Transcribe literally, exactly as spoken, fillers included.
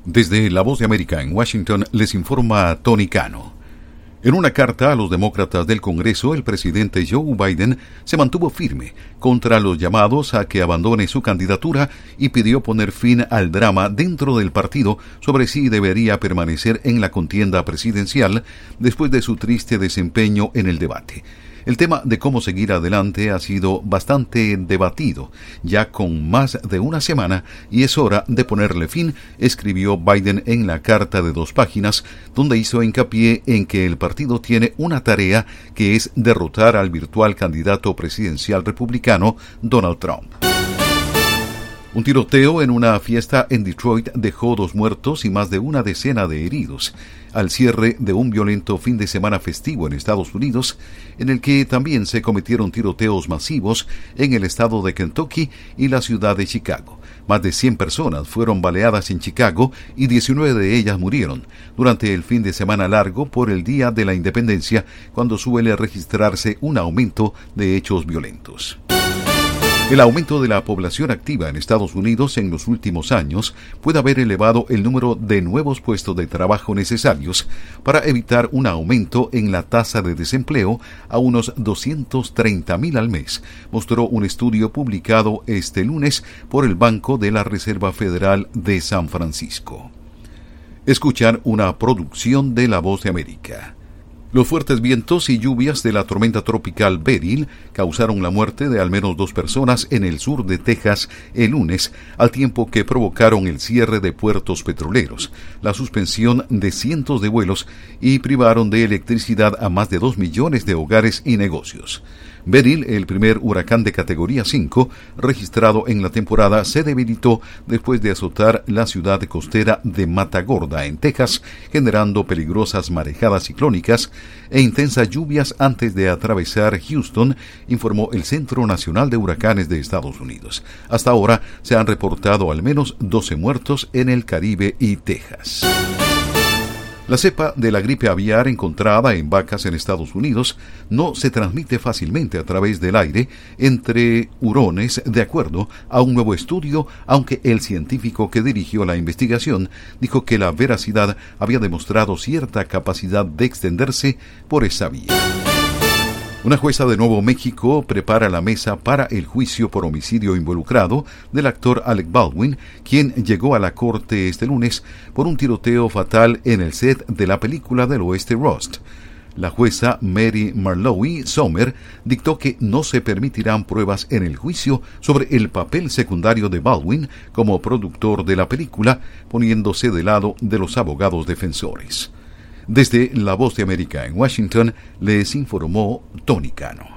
Desde La Voz de América en Washington les informa Tony Cano. En una carta a los demócratas del Congreso, el presidente Joe Biden se mantuvo firme contra los llamados a que abandone su candidatura y pidió poner fin al drama dentro del partido sobre si debería permanecer en la contienda presidencial después de su triste desempeño en el debate. El tema de cómo seguir adelante ha sido bastante debatido, ya con más de una semana, y es hora de ponerle fin, escribió Biden en la carta de dos páginas, donde hizo hincapié en que el partido tiene una tarea que es derrotar al virtual candidato presidencial republicano Donald Trump. Un tiroteo en una fiesta en Detroit dejó dos muertos y más de una decena de heridos, al cierre de un violento fin de semana festivo en Estados Unidos, en el que también se cometieron tiroteos masivos en el estado de Kentucky y la ciudad de Chicago. Más de cien personas fueron baleadas en Chicago y diecinueve de ellas murieron durante el fin de semana largo por el Día de la Independencia, cuando suele registrarse un aumento de hechos violentos. El aumento de la población activa en Estados Unidos en los últimos años puede haber elevado el número de nuevos puestos de trabajo necesarios para evitar un aumento en la tasa de desempleo a unos doscientos treinta mil al mes, mostró un estudio publicado este lunes por el Banco de la Reserva Federal de San Francisco. Escuchan una producción de La Voz de América. Los fuertes vientos y lluvias de la tormenta tropical Beryl causaron la muerte de al menos dos personas en el sur de Texas el lunes, al tiempo que provocaron el cierre de puertos petroleros, la suspensión de cientos de vuelos y privaron de electricidad a más de dos millones de hogares y negocios. Beryl, el primer huracán de categoría cinco registrado en la temporada, se debilitó después de azotar la ciudad costera de Matagorda, en Texas, generando peligrosas marejadas ciclónicas e intensas lluvias antes de atravesar Houston, informó el Centro Nacional de Huracanes de Estados Unidos. Hasta ahora se han reportado al menos doce muertos en el Caribe y Texas. La cepa de la gripe aviar encontrada en vacas en Estados Unidos no se transmite fácilmente a través del aire entre hurones, de acuerdo a un nuevo estudio, aunque el científico que dirigió la investigación dijo que la veracidad había demostrado cierta capacidad de extenderse por esa vía. Una jueza de Nuevo México prepara la mesa para el juicio por homicidio involucrado del actor Alec Baldwin, quien llegó a la corte este lunes por un tiroteo fatal en el set de la película del oeste Rust. La jueza Mary Marlowe Sommer dictó que no se permitirán pruebas en el juicio sobre el papel secundario de Baldwin como productor de la película, poniéndose de lado de los abogados defensores. Desde La Voz de América en Washington, les informó Tony Cano.